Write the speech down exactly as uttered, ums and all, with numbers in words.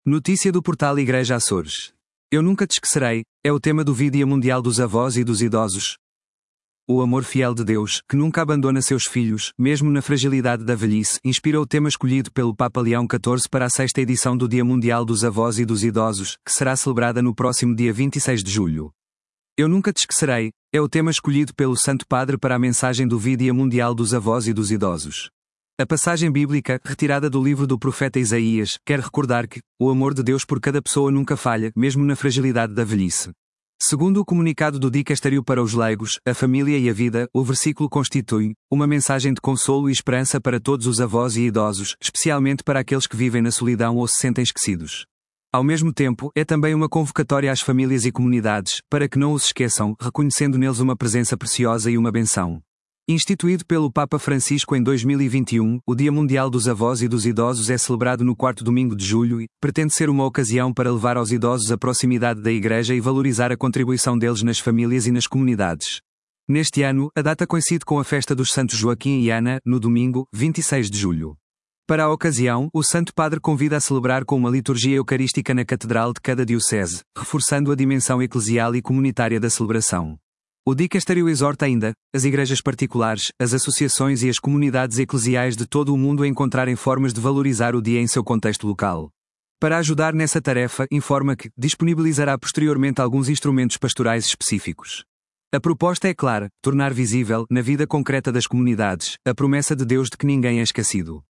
Notícia do portal Igreja Açores. Eu nunca te esquecerei, é o tema do Dia Mundial dos Avós e dos Idosos. O amor fiel de Deus, que nunca abandona seus filhos, mesmo na fragilidade da velhice, inspira o tema escolhido pelo Papa Leão catorze para a sexta edição do Dia Mundial dos Avós e dos Idosos, que será celebrada no próximo dia vinte e seis de julho. Eu nunca te esquecerei, é o tema escolhido pelo Santo Padre para a mensagem do Dia Mundial dos Avós e dos Idosos. A passagem bíblica, retirada do livro do profeta Isaías, quer recordar que o amor de Deus por cada pessoa nunca falha, mesmo na fragilidade da velhice. Segundo o comunicado do Dicastério para os leigos, a família e a vida, o versículo constitui uma mensagem de consolo e esperança para todos os avós e idosos, especialmente para aqueles que vivem na solidão ou se sentem esquecidos. Ao mesmo tempo, é também uma convocatória às famílias e comunidades, para que não os esqueçam, reconhecendo neles uma presença preciosa e uma benção. Instituído pelo Papa Francisco em dois mil e vinte e um, o Dia Mundial dos Avós e dos Idosos é celebrado no quarto domingo de julho e pretende ser uma ocasião para levar aos idosos a proximidade da Igreja e valorizar a contribuição deles nas famílias e nas comunidades. Neste ano, a data coincide com a festa dos Santos Joaquim e Ana, no domingo, vinte e seis de julho. Para a ocasião, o Santo Padre convida a celebrar com uma liturgia eucarística na Catedral de cada diocese, reforçando a dimensão eclesial e comunitária da celebração. O Dicastério exorta ainda as igrejas particulares, as associações e as comunidades eclesiais de todo o mundo a encontrarem formas de valorizar o dia em seu contexto local. Para ajudar nessa tarefa, informa que disponibilizará posteriormente alguns instrumentos pastorais específicos. A proposta é clara: tornar visível, na vida concreta das comunidades, a promessa de Deus de que ninguém é esquecido.